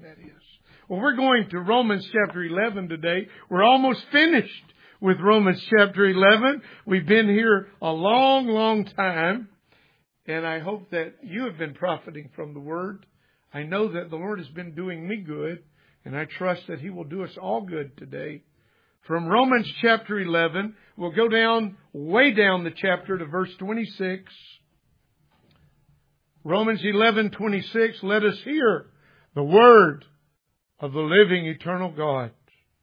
that is. Well, we're going to Romans chapter 11 today. We're almost finished with Romans chapter 11. We've been here a long, long time. And I hope that you have been profiting from the Word. I know that the Lord has been doing me good. And I trust that He will do us all good today. From Romans chapter 11, we'll go down, way down the chapter to verse 26. Romans 11:26, let us hear the word of the living eternal God.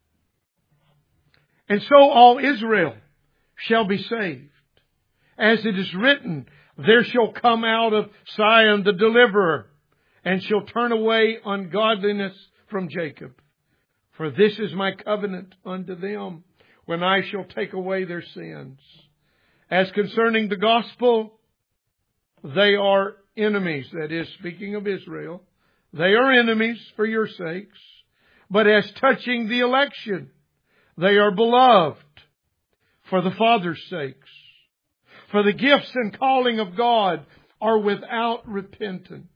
And so all Israel shall be saved. As it is written, there shall come out of Zion the deliverer, and shall turn away ungodliness from Jacob. For this is my covenant unto them, when I shall take away their sins. As concerning the gospel, they are enemies. That is, speaking of Israel, they are enemies for your sakes. But as touching the election, they are beloved for the Father's sakes. For the gifts and calling of God are without repentance.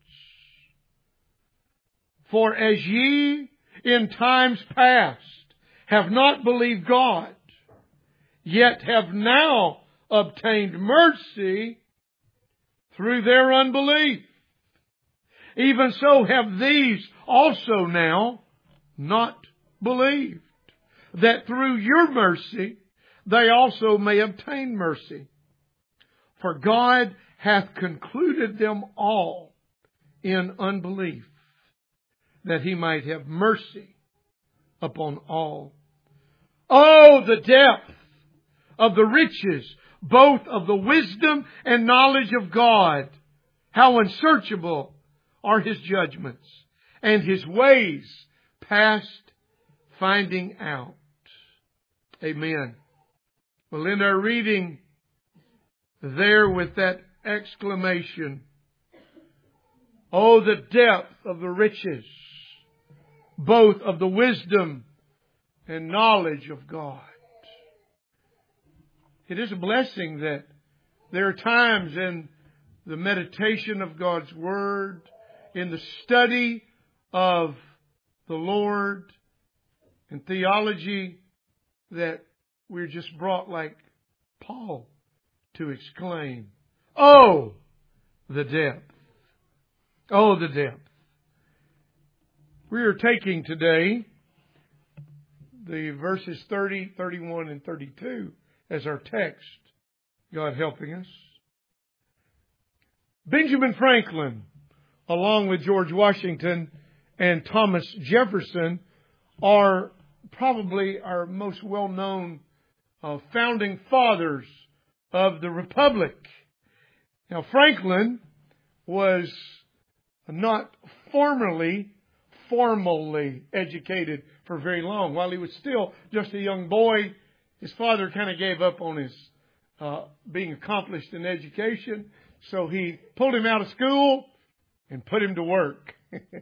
For as ye in times past have not believed God, yet have now obtained mercy through their unbelief, even so have these also now not believed, that through your mercy they also may obtain mercy. For God hath concluded them all in unbelief, that He might have mercy upon all. Oh, the depth of the riches, both of the wisdom and knowledge of God. How unsearchable are His judgments, and His ways past finding out. Amen. Well, in our reading there with that exclamation, oh, the depth of the riches, both of the wisdom and knowledge of God. It is a blessing that there are times in the meditation of God's Word, in the study of the Lord and theology, that we're just brought like Paul to exclaim, oh, the depth. Oh, the depth. We are taking today the verses 30, 31, and 32 as our text. God helping us. Benjamin Franklin, along with George Washington and Thomas Jefferson, are probably our most well-known founding fathers of the Republic. Now, Franklin was not formally educated for very long. While he was still just a young boy, his father kind of gave up on his being accomplished in education. So he pulled him out of school and put him to work.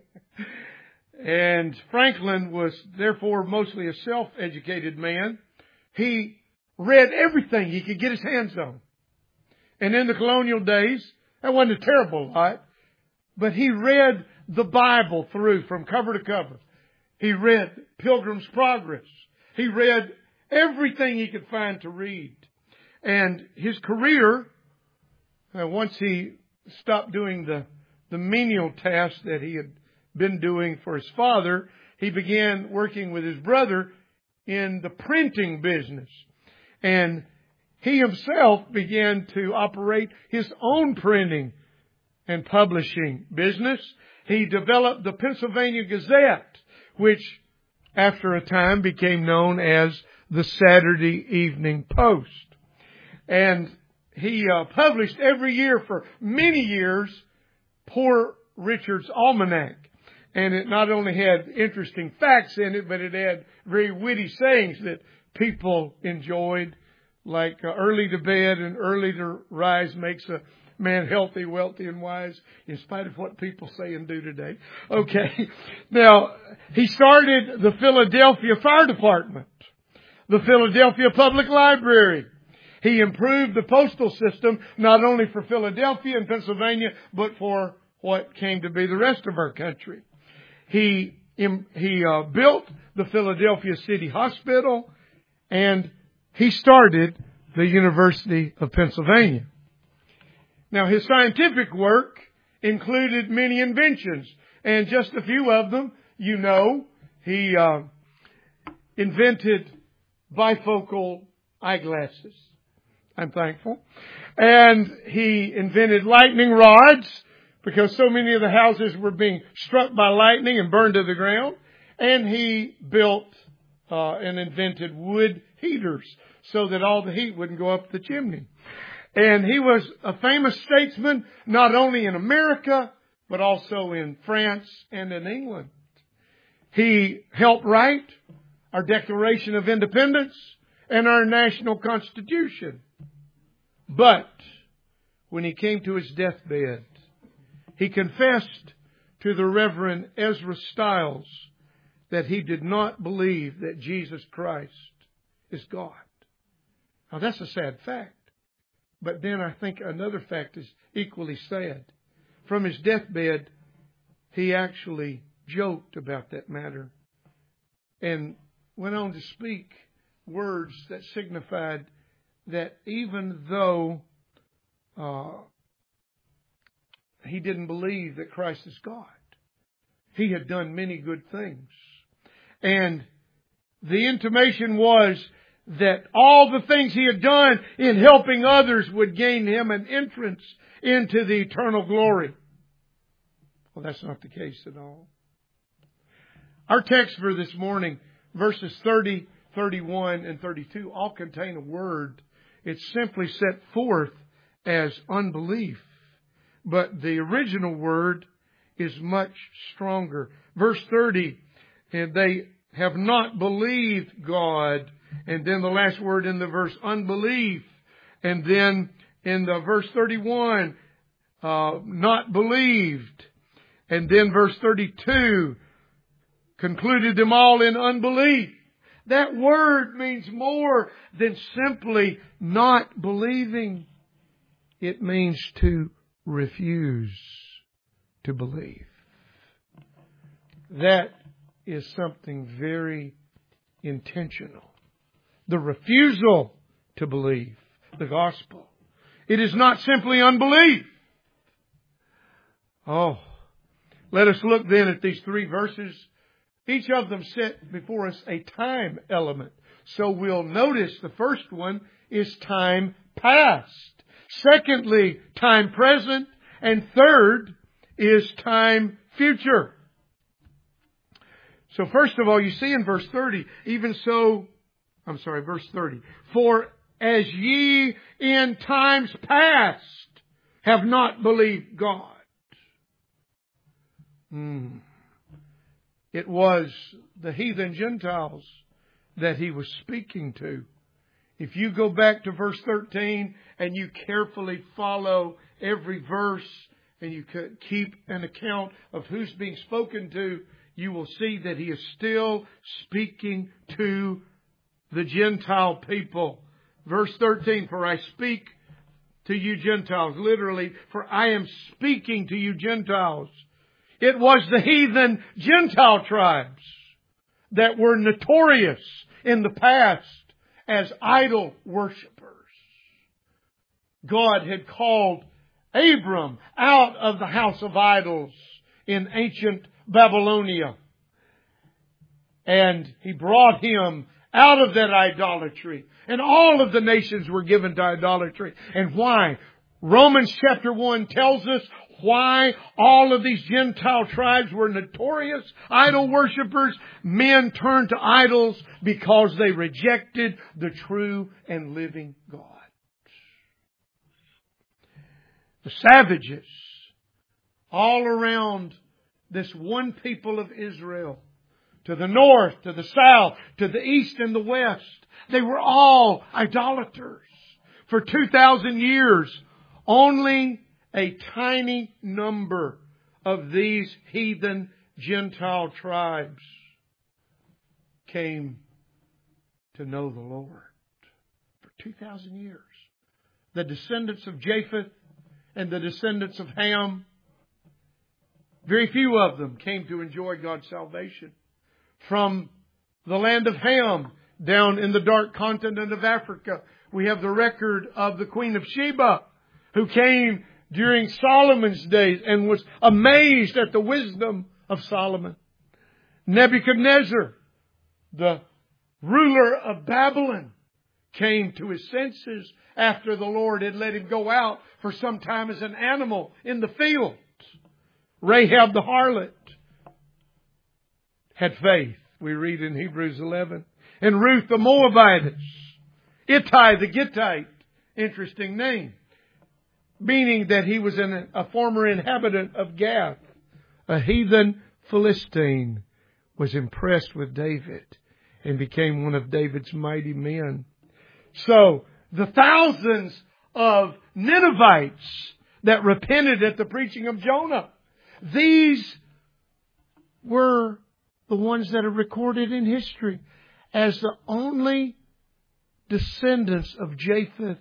And Franklin was therefore mostly a self-educated man. He read everything he could get his hands on. And in the colonial days, that wasn't a terrible lot, but he read the Bible through from cover to cover. He read Pilgrim's Progress. He read everything he could find to read. And his career, once he stopped doing the menial tasks that he had been doing for his father, he began working with his brother in the printing business. And he himself began to operate his own printing and publishing business. He developed the Pennsylvania Gazette, which after a time became known as the Saturday Evening Post. And he published every year for many years Poor Richard's Almanac. And it not only had interesting facts in it, but it had very witty sayings that people enjoyed, like early to bed and early to rise makes a man healthy, wealthy, and wise, in spite of what people say and do today. Okay. Now, he started the Philadelphia Fire Department, the Philadelphia Public Library. He improved the postal system, not only for Philadelphia and Pennsylvania, but for what came to be the rest of our country. He he built the Philadelphia City Hospital, and he started the University of Pennsylvania. Now, his scientific work included many inventions, and just a few of them, you know, he invented bifocal eyeglasses. I'm thankful. And he invented lightning rods, because so many of the houses were being struck by lightning and burned to the ground. And he built and invented wood heaters so that all the heat wouldn't go up the chimney. And he was a famous statesman, not only in America, but also in France and in England. He helped write our Declaration of Independence and our national Constitution. But when he came to his deathbed, he confessed to the Reverend Ezra Stiles that he did not believe that Jesus Christ is God. Now, that's a sad fact. But then I think another fact is equally sad. From his deathbed, he actually joked about that matter and went on to speak words that signified that even though he didn't believe that Christ is God, he had done many good things. And the intimation was that all the things he had done in helping others would gain him an entrance into the eternal glory. Well, that's not the case at all. Our text for this morning, verses 30, 31, and 32, all contain a word. It's simply set forth as unbelief. But the original word is much stronger. Verse 30, and they have not believed God. And then the last word in the verse, unbelief. And then in the verse 31, not believed. And then verse 32, concluded them all in unbelief. That word means more than simply not believing. It means to refuse to believe. That is something very intentional. The refusal to believe the gospel. It is not simply unbelief. Oh, let us look then at these three verses. Each of them set before us a time element. So we'll notice the first one is time past. Secondly, time present. And third is time future. So first of all, you see in verse 30, verse 30. For as ye in times past have not believed God. It was the heathen Gentiles that he was speaking to. If you go back to verse 13 and you carefully follow every verse and you keep an account of who's being spoken to, you will see that he is still speaking to the Gentile people. Verse 13, for I speak to you Gentiles. Literally, for I am speaking to you Gentiles. It was the heathen Gentile tribes that were notorious in the past as idol worshippers. God had called Abram out of the house of idols in ancient Babylonia. And He brought him out of that idolatry. And all of the nations were given to idolatry. And why? Romans chapter 1 tells us why all of these Gentile tribes were notorious idol worshippers. Men turned to idols because they rejected the true and living God. The savages all around this one people of Israel, to the north, to the south, to the east and the west, they were all idolaters. For 2,000 years, only a tiny number of these heathen Gentile tribes came to know the Lord. For 2,000 years. The descendants of Japheth and the descendants of Ham, Very few of them came to enjoy God's salvation. From the land of Ham, down in the dark continent of Africa, we have the record of the Queen of Sheba, who came during Solomon's days and was amazed at the wisdom of Solomon. Nebuchadnezzar, the ruler of Babylon, came to his senses after the Lord had let him go out for some time as an animal in the field. Rahab the harlot had faith, we read in Hebrews 11. And Ruth the Moabitess. Ittai the Gittite, interesting name, meaning that he was a former inhabitant of Gath, a heathen Philistine, was impressed with David and became one of David's mighty men. So, the thousands of Ninevites that repented at the preaching of Jonah, these were the ones that are recorded in history as the only descendants of Japheth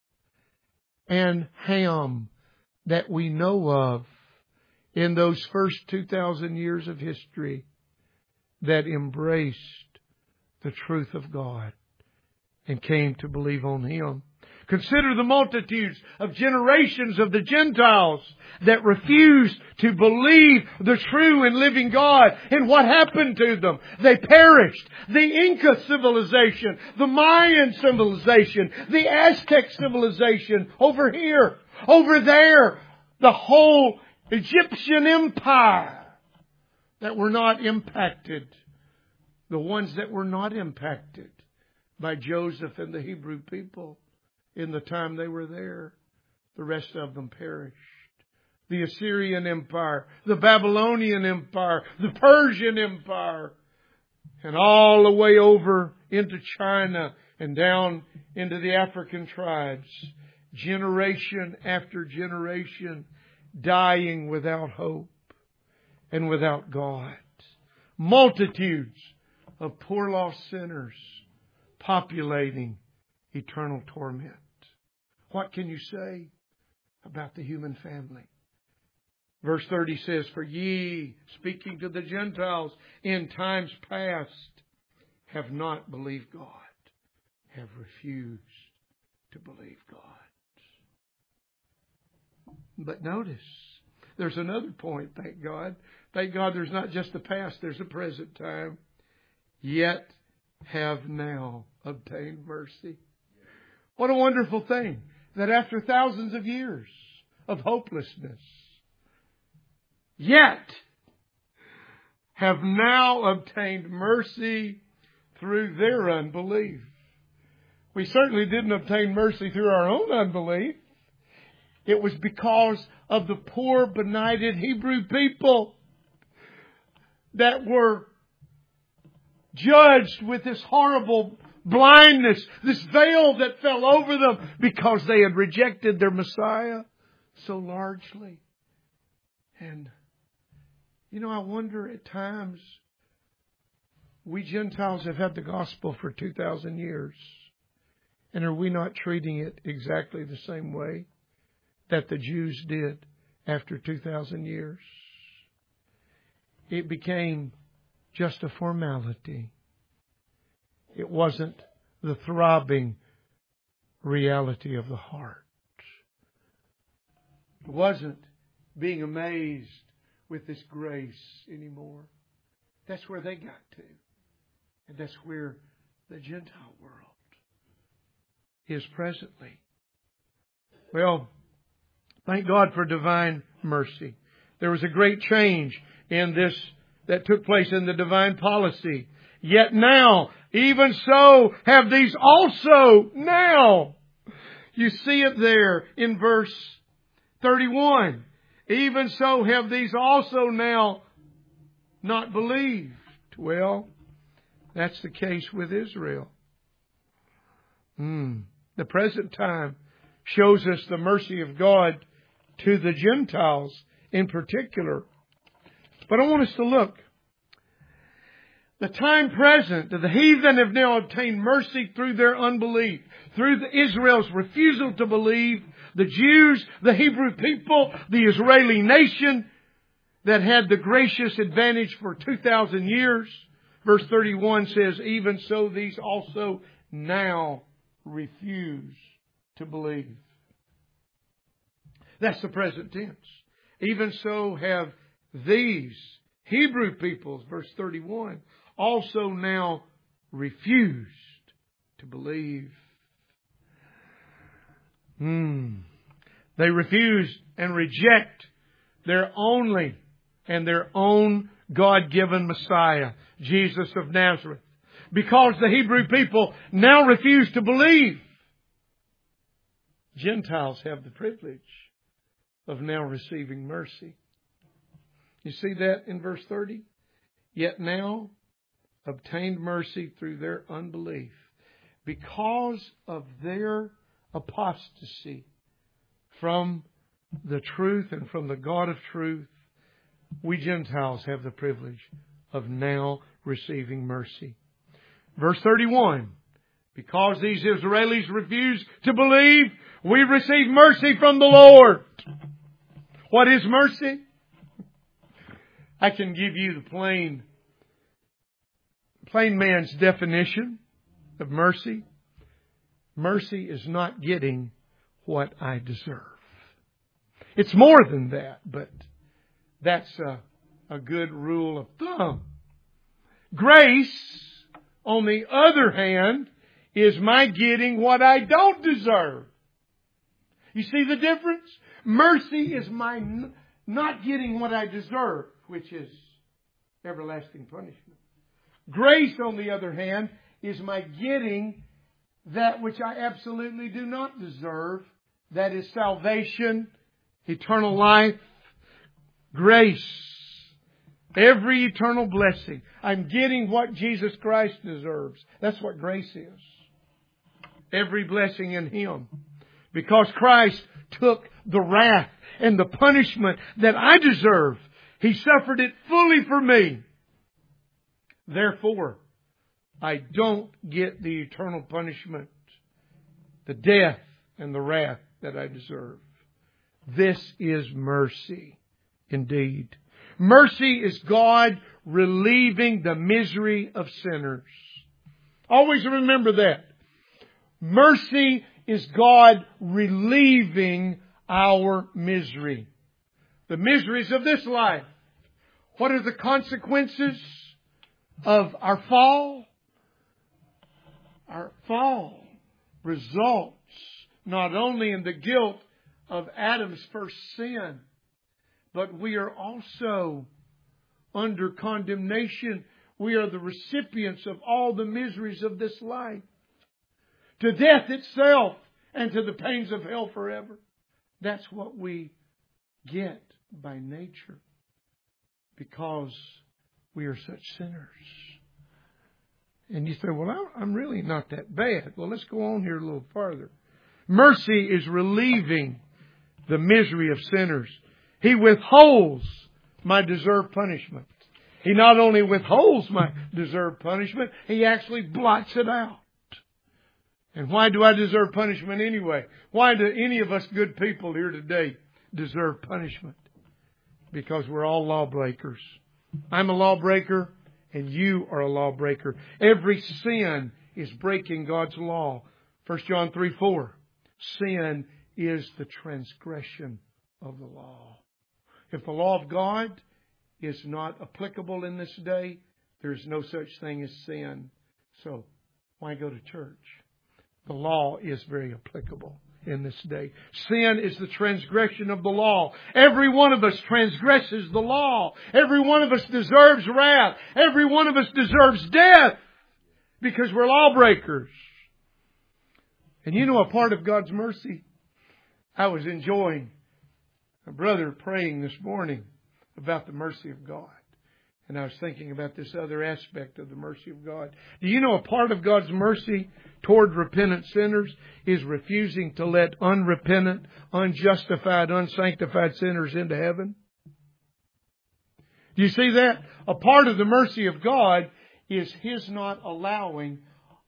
and Ham that we know of in those first 2,000 years of history that embraced the truth of God and came to believe on Him. Consider the multitudes of generations of the Gentiles that refused to believe the true and living God. And what happened to them? They perished. The Inca civilization, the Mayan civilization, the Aztec civilization over here, over there, the whole Egyptian empire that were not impacted. The ones that were not impacted by Joseph and the Hebrew people in the time they were there, the rest of them perished. The Assyrian Empire, the Babylonian Empire, the Persian Empire, and all the way over into China and down into the African tribes. Generation after generation dying without hope and without God. Multitudes of poor lost sinners populating eternal torment. What can you say about the human family? Verse 30 says, "For ye, speaking to the Gentiles, in times past, have not believed God, have refused to believe God." But notice, there's another point, thank God. Thank God there's not just the past, there's a present time. Yet have now obtained mercy. What a wonderful thing that after thousands of years of hopelessness, yet have now obtained mercy through their unbelief. We certainly didn't obtain mercy through our own unbelief. It was because of the poor, benighted Hebrew people that were judged with this horrible blindness, this veil that fell over them because they had rejected their Messiah so largely. And, I wonder at times, we Gentiles have had the gospel for 2,000 years. And are we not treating it exactly the same way that the Jews did after 2,000 years? It became just a formality. It wasn't the throbbing reality of the heart. It wasn't being amazed with this grace anymore. That's where they got to. And that's where the Gentile world is presently. Well, thank God for divine mercy. There was a great change in this that took place in the divine policy. Yet now, even so, have these also now. You see it there in verse 31. Even so have these also now not believed. Well, that's the case with Israel. The present time shows us the mercy of God to the Gentiles in particular. But I want us to look. The time present, the heathen have now obtained mercy through their unbelief, through Israel's refusal to believe. The Jews, the Hebrew people, the Israeli nation that had the gracious advantage for 2,000 years. Verse 31 says, even so these also now refuse to believe. That's the present tense. Even so have these Hebrew peoples, verse 31, also now refused to believe. They refuse and reject their only and their own God-given Messiah, Jesus of Nazareth. Because the Hebrew people now refuse to believe, Gentiles have the privilege of now receiving mercy. You see that in verse 30? Yet now obtained mercy through their unbelief. Because of their apostasy from the truth and from the God of truth, we Gentiles have the privilege of now receiving mercy. Verse 31, because these Israelis refuse to believe, we receive mercy from the Lord. What is mercy? I can give you the plain man's definition of mercy. Mercy is not getting what I deserve. It's more than that, but that's a good rule of thumb. Grace, on the other hand, is my getting what I don't deserve. You see the difference? Mercy is my not getting what I deserve, which is everlasting punishment. Grace, on the other hand, is my getting that which I absolutely do not deserve. That is salvation, eternal life, grace. Every eternal blessing. I'm getting what Jesus Christ deserves. That's what grace is. Every blessing in Him. Because Christ took the wrath and the punishment that I deserve. He suffered it fully for me. Therefore, I don't get the eternal punishment, the death and the wrath that I deserve. This is mercy indeed. Mercy is God relieving the misery of sinners. Always remember that. Mercy is God relieving our misery. The miseries of this life. What are the consequences of our fall? Our fall results not only in the guilt of Adam's first sin, but we are also under condemnation. We are the recipients of all the miseries of this life. To death itself and to the pains of hell forever. That's what we get by nature. Because we are such sinners. And you say, well, I'm really not that bad. Well, let's go on here a little farther. Mercy is relieving the misery of sinners. He withholds my deserved punishment. He not only withholds my deserved punishment, He actually blots it out. And why do I deserve punishment anyway? Why do any of us good people here today deserve punishment? Because we're all lawbreakers. I'm a lawbreaker and you are a lawbreaker. Every sin is breaking God's law. 1 John 3:4. Sin is the transgression of the law. If the law of God is not applicable in this day, there's no such thing as sin. So why go to church? The law is very applicable in this day. Sin is the transgression of the law. Every one of us transgresses the law. Every one of us deserves wrath. Every one of us deserves death because we're lawbreakers. And you know a part of God's mercy? I was enjoying a brother praying this morning about the mercy of God. And I was thinking about this other aspect of the mercy of God. Do you know a part of God's mercy toward repentant sinners is refusing to let unrepentant, unjustified, unsanctified sinners into heaven? Do you see that? A part of the mercy of God is His not allowing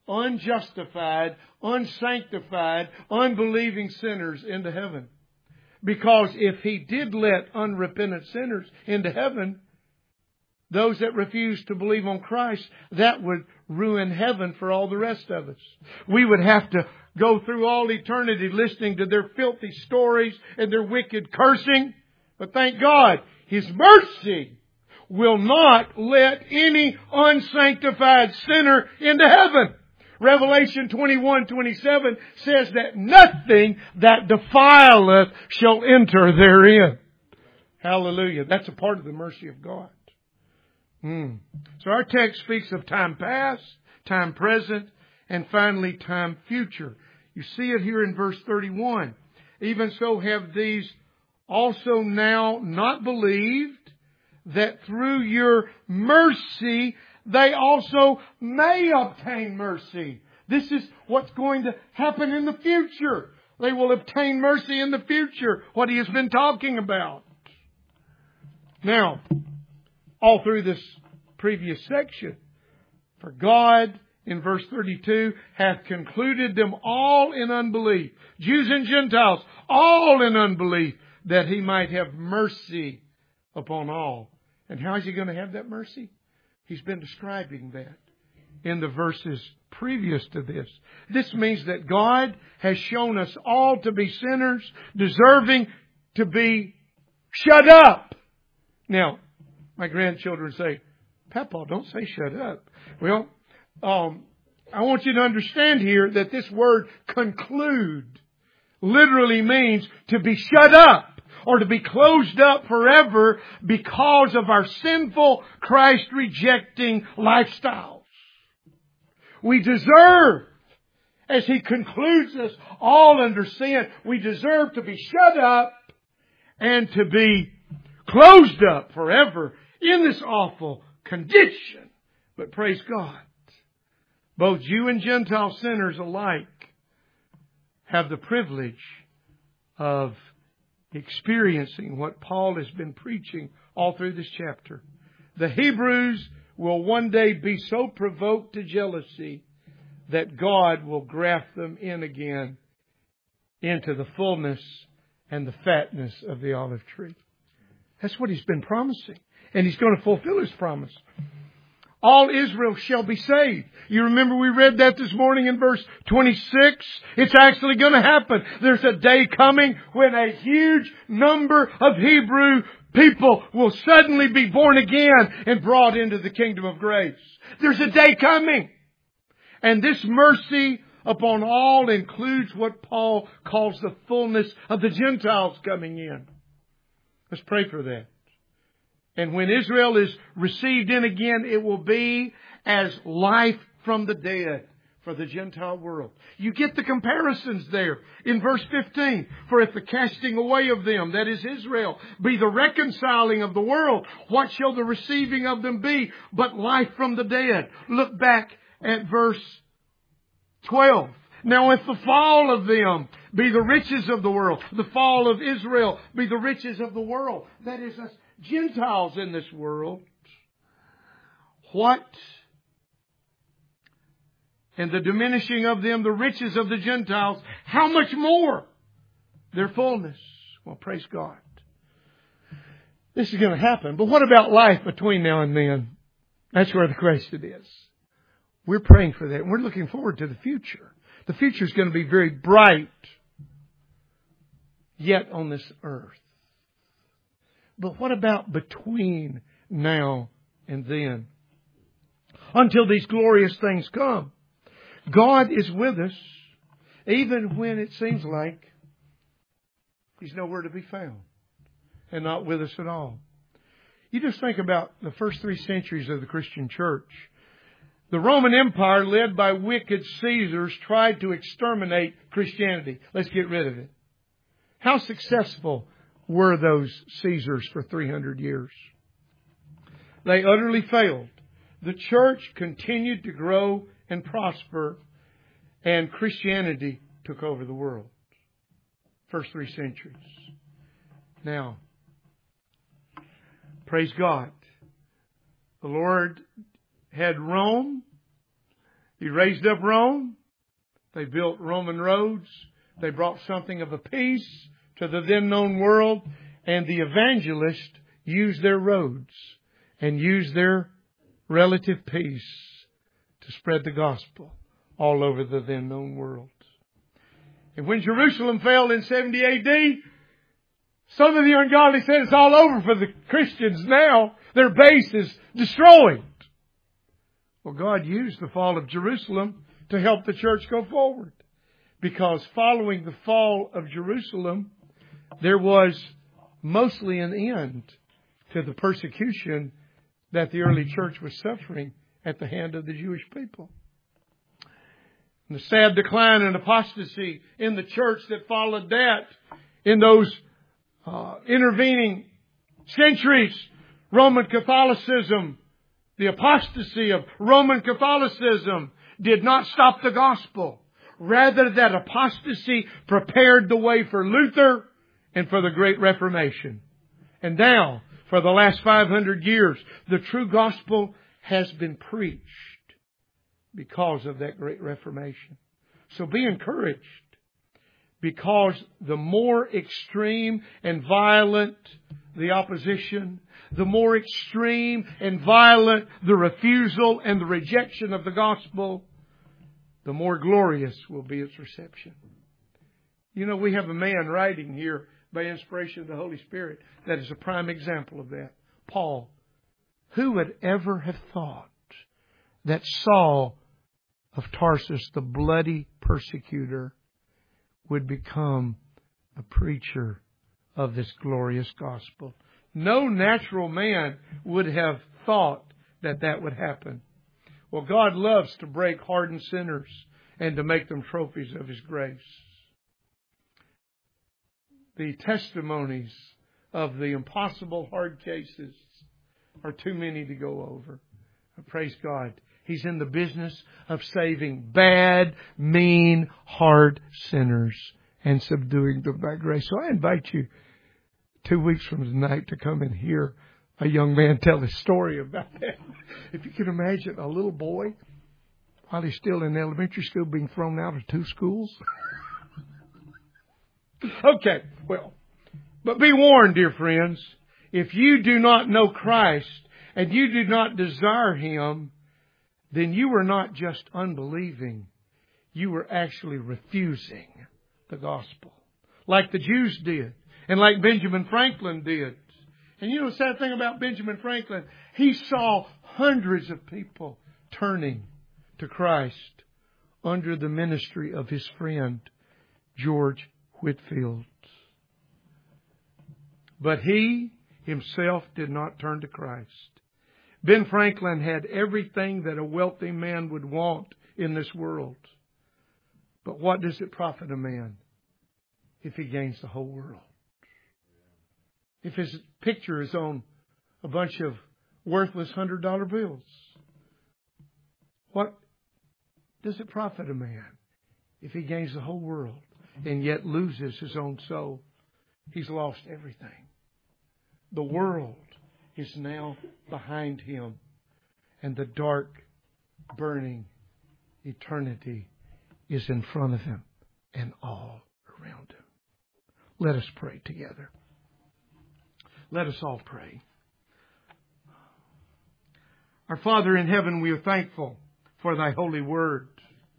unjustified, unsanctified, unbelieving sinners into heaven. Because if He did let unrepentant sinners into heaven, those that refuse to believe on Christ, that would ruin heaven for all the rest of us. We would have to go through all eternity listening to their filthy stories and their wicked cursing. But thank God, His mercy will not let any unsanctified sinner into heaven. Revelation 21:27 says that nothing that defileth shall enter therein. Hallelujah. That's a part of the mercy of God. So our text speaks of time past, time present, and finally time future. You see it here in verse 31. Even so have these also now not believed, that through your mercy they also may obtain mercy. This is what's going to happen in the future. They will obtain mercy in the future, what He has been talking about. Now, all through this previous section, for God, in verse 32, hath concluded them all in unbelief, Jews and Gentiles, all in unbelief, that He might have mercy upon all. And how is He going to have that mercy? He's been describing that in the verses previous to this. This means that God has shown us all to be sinners, deserving to be shut up. Now, my grandchildren say, Papa, don't say shut up. Well, I want you to understand here that this word conclude literally means to be shut up or to be closed up forever because of our sinful, Christ-rejecting lifestyles. We deserve, as He concludes us all under sin, we deserve to be shut up and to be closed up forever in this awful condition. But praise God, both Jew and Gentile sinners alike have the privilege of experiencing what Paul has been preaching all through this chapter. The Hebrews will one day be so provoked to jealousy that God will graft them in again into the fullness and the fatness of the olive tree. That's what He's been promising. And He's going to fulfill His promise. All Israel shall be saved. You remember we read that this morning in verse 26? It's actually going to happen. There's a day coming when a huge number of Hebrew people will suddenly be born again and brought into the kingdom of grace. There's a day coming. And this mercy upon all includes what Paul calls the fullness of the Gentiles coming in. Let's pray for that. And when Israel is received in again, it will be as life from the dead for the Gentile world. You get the comparisons there in verse 15. For if the casting away of them, that is Israel, be the reconciling of the world, what shall the receiving of them be but life from the dead? Look back at verse 12. Now if the fall of them be the riches of the world, the fall of Israel be the riches of the world, that is us Gentiles in this world, what? And the diminishing of them, the riches of the Gentiles, how much more their fullness? Well, praise God. This is going to happen. But what about life between now and then? That's where the question is. We're praying for that. And we're looking forward to the future. The future is going to be very bright yet on this earth. But what about between now and then? Until these glorious things come. God is with us even when it seems like He's nowhere to be found and not with us at all. You just think about the first 3 centuries of the Christian church. The Roman Empire, led by wicked Caesars, tried to exterminate Christianity. Let's get rid of it. How successful were those Caesars for 300 years? They utterly failed. The church continued to grow and prosper, and Christianity took over the world. First 3 centuries. Now, praise God. The Lord had Rome. He raised up Rome. They built Roman roads. They brought something of a peace to the then known world, and the evangelists used their roads and used their relative peace to spread the gospel all over the then known world. And when Jerusalem fell in 70 AD, some of the ungodly said it's all over for the Christians now. Their base is destroyed. Well, God used the fall of Jerusalem to help the church go forward. Because following the fall of Jerusalem, there was mostly an end to the persecution that the early church was suffering at the hand of the Jewish people. And the sad decline and apostasy in the church that followed that in those intervening centuries, Roman Catholicism, the apostasy of Roman Catholicism did not stop the gospel. Rather, that apostasy prepared the way for Luther and for the Great Reformation. And now, for the last 500 years, the true gospel has been preached because of that Great Reformation. So be encouraged, because the more extreme and violent the opposition, the more extreme and violent the refusal and the rejection of the gospel, the more glorious will be its reception. You know, we have a man writing here by inspiration of the Holy Spirit that is a prime example of that. Paul. Who would ever have thought that Saul of Tarsus, the bloody persecutor, would become a preacher of this glorious gospel? No natural man would have thought that that would happen. Well, God loves to break hardened sinners and to make them trophies of His grace. The testimonies of the impossible hard cases are too many to go over. Praise God. He's in the business of saving bad, mean, hard sinners and subduing them by grace. So I invite you 2 weeks from tonight to come and hear a young man tell a story about that. If you can imagine a little boy, while he's still in elementary school, being thrown out of 2 schools. Okay, well, but be warned, dear friends, if you do not know Christ and you do not desire Him, then you are not just unbelieving. You are actually refusing the gospel. Like the Jews did. And like Benjamin Franklin did. And you know the sad thing about Benjamin Franklin? He saw hundreds of people turning to Christ under the ministry of his friend, George Whitefield. But he himself did not turn to Christ. Ben Franklin had everything that a wealthy man would want in this world. But what does it profit a man if he gains the whole world? If his picture is on a bunch of worthless $100 bills, what does it profit a man if he gains the whole world and yet loses his own soul? He's lost everything. The world is now behind him, and the dark, burning eternity is in front of him and all around him. Let us pray together. Let us all pray. Our Father in heaven, we are thankful for Thy holy word.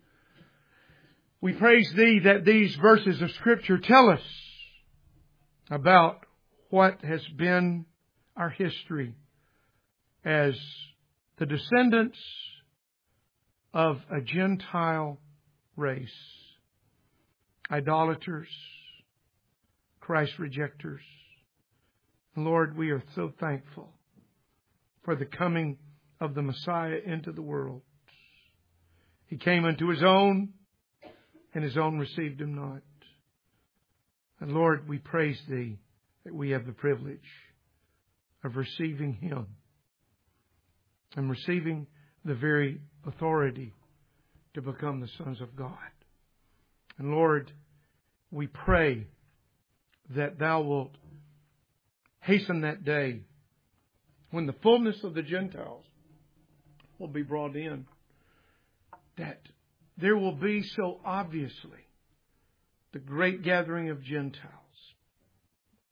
We praise Thee that these verses of Scripture tell us about what has been our history as the descendants of a Gentile race, idolaters, Christ rejectors. Lord, we are so thankful for the coming of the Messiah into the world. He came unto His own, and His own received Him not. And Lord, we praise Thee that we have the privilege of receiving Him and receiving the very authority to become the sons of God. And Lord, we pray that Thou wilt hasten that day when the fullness of the Gentiles will be brought in, that there will be so obviously the great gathering of Gentiles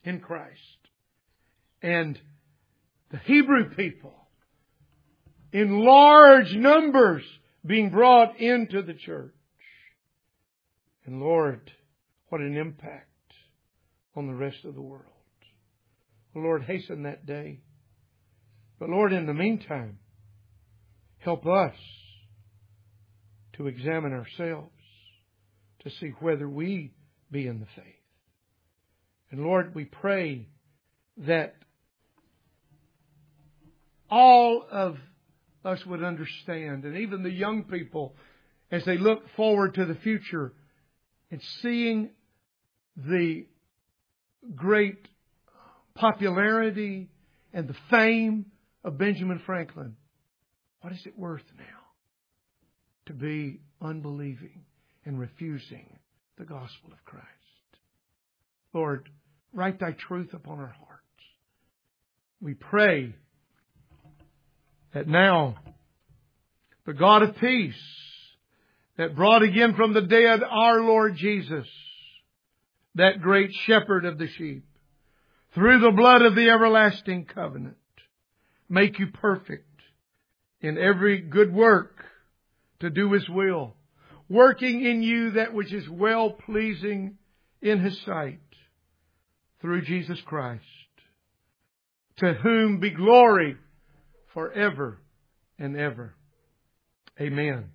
in Christ. And the Hebrew people, in large numbers, being brought into the church. And Lord, what an impact on the rest of the world. Lord, hasten that day. But Lord, in the meantime, help us to examine ourselves to see whether we be in the faith. And Lord, we pray that all of us would understand, and even the young people, as they look forward to the future and seeing the great popularity and the fame of Benjamin Franklin, what is it worth now to be unbelieving and refusing the gospel of Christ? Lord, write Thy truth upon our hearts. We pray that now the God of peace that brought again from the dead our Lord Jesus, that great shepherd of the sheep, through the blood of the everlasting covenant, make you perfect in every good work to do His will, working in you that which is well-pleasing in His sight, through Jesus Christ, to whom be glory forever and ever. Amen.